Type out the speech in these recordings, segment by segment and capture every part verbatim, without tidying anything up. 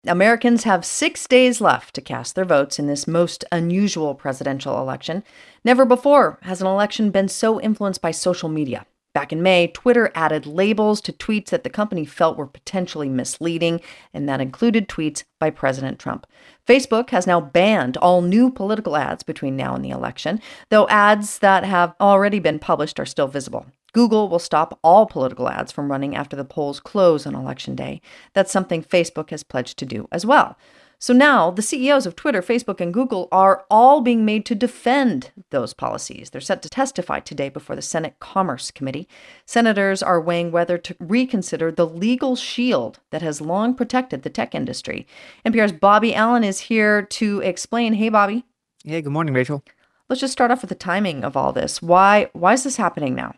Americans have six days left to cast their votes in this most unusual presidential election. Never before has an election been so influenced by social media. Back in May, Twitter added labels to tweets that the company felt were potentially misleading, and that included tweets by President Trump. Facebook has now banned all new political ads between now and the election, though ads that have already been published are still visible. Google will stop all political ads from running after the polls close on Election Day. That's something Facebook has pledged to do as well. So now the C E Os of Twitter, Facebook, and Google are all being made to defend those policies. They're set to testify today before the Senate Commerce Committee. Senators are weighing whether to reconsider the legal shield that has long protected the tech industry. N P R's Bobby Allyn is here to explain. Hey, Bobby. Hey, good morning, Rachel. Let's just start off with the timing of all this. Why, why is this happening now?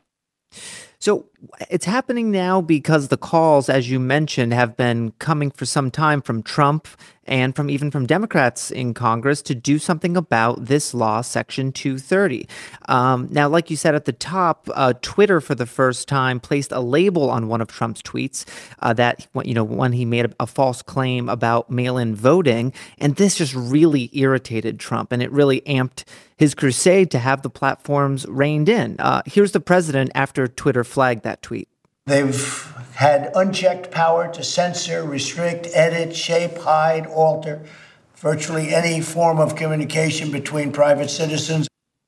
So it's happening now because the calls, as you mentioned, have been coming for some time from Trump and from even from Democrats in Congress to do something about this law, Section two thirty. Um, now, like you said at the top, uh, Twitter for the first time placed a label on one of Trump's tweets uh, that, you know, when he made a, a false claim about mail-in voting. And this just really irritated Trump, and it really amped his crusade to have the platforms reined in. Uh, here's the president after Twitter flagged that tweet. They've had unchecked power to censor, restrict, edit, shape, hide, alter virtually any form of communication between private citizens.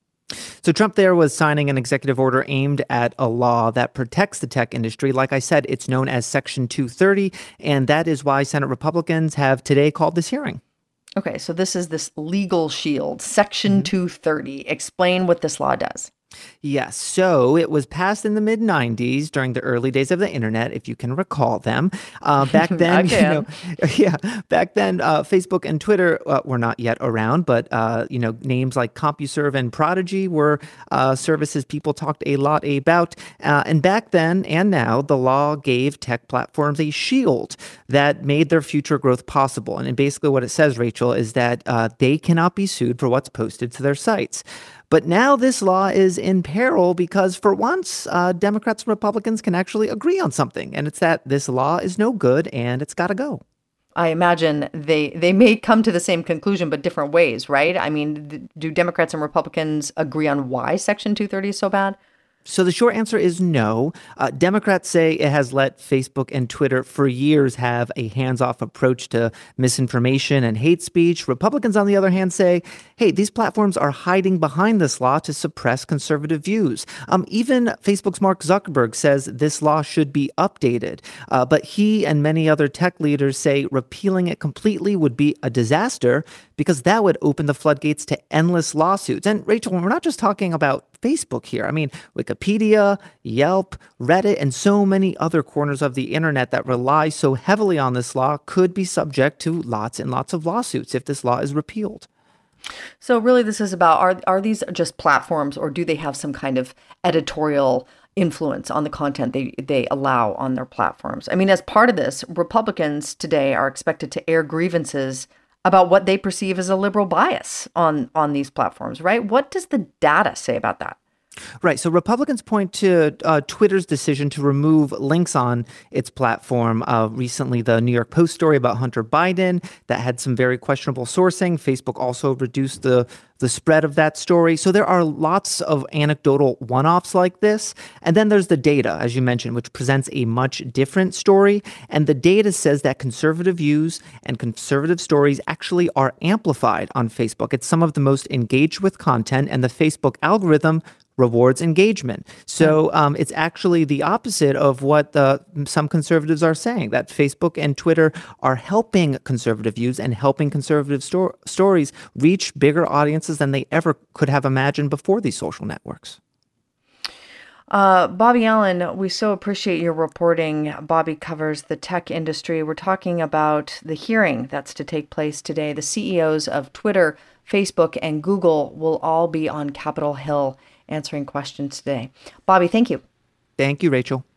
So Trump there was signing an executive order aimed at a law that protects the tech industry. Like I said, it's known as Section two thirty, and that is why Senate Republicans have today called this hearing. Okay, so this is this legal shield, Section mm-hmm. two thirty. Explain what this law does. Yes. So it was passed in the mid nineties during the early days of the internet, if you can recall them. Uh, back then, you know, yeah, back then, uh, Facebook and Twitter uh, were not yet around, but, uh, you know, names like CompuServe and Prodigy were uh, services people talked a lot about. Uh, and back then and now, the law gave tech platforms a shield that made their future growth possible. And basically what it says, Rachel, is that uh, they cannot be sued for what's posted to their sites. But now this law is in peril because for once, uh, Democrats and Republicans can actually agree on something. And it's that this law is no good and it's got to go. I imagine they they may come to the same conclusion, but different ways, right? I mean, do Democrats and Republicans agree on why Section two thirty is so bad? So the short answer is no. Uh, Democrats say it has let Facebook and Twitter for years have a hands-off approach to misinformation and hate speech. Republicans, on the other hand, say, hey, these platforms are hiding behind this law to suppress conservative views. Um, even Facebook's Mark Zuckerberg says this law should be updated. Uh, but he and many other tech leaders say repealing it completely would be a disaster because that would open the floodgates to endless lawsuits. And Rachel, we're not just talking about Facebook here. I mean, Wikipedia, Yelp, Reddit, and so many other corners of the internet that rely so heavily on this law could be subject to lots and lots of lawsuits if this law is repealed. So really this is about, are are these just platforms or do they have some kind of editorial influence on the content they, they allow on their platforms? I mean, as part of this, Republicans today are expected to air grievances about what they perceive as a liberal bias on, on these platforms, right? What does the data say about that? Right. So Republicans point to uh, Twitter's decision to remove links on its platform. Uh, recently, the New York Post story about Hunter Biden that had some very questionable sourcing. Facebook also reduced the the spread of that story. So there are lots of anecdotal one-offs like this. And then there's the data, as you mentioned, which presents a much different story. And the data says that conservative views and conservative stories actually are amplified on Facebook. It's some of the most engaged with content, and the Facebook algorithm rewards engagement. So um, it's actually the opposite of what the, some conservatives are saying, that Facebook and Twitter are helping conservative views and helping conservative sto- stories reach bigger audiences than they ever could have imagined before these social networks. Uh, Bobby Allyn, we so appreciate your reporting. Bobby covers the tech industry. We're talking about the hearing that's to take place today. The C E Os of Twitter, Facebook, and Google will all be on Capitol Hill answering questions today. Bobby, thank you. Thank you, Rachel.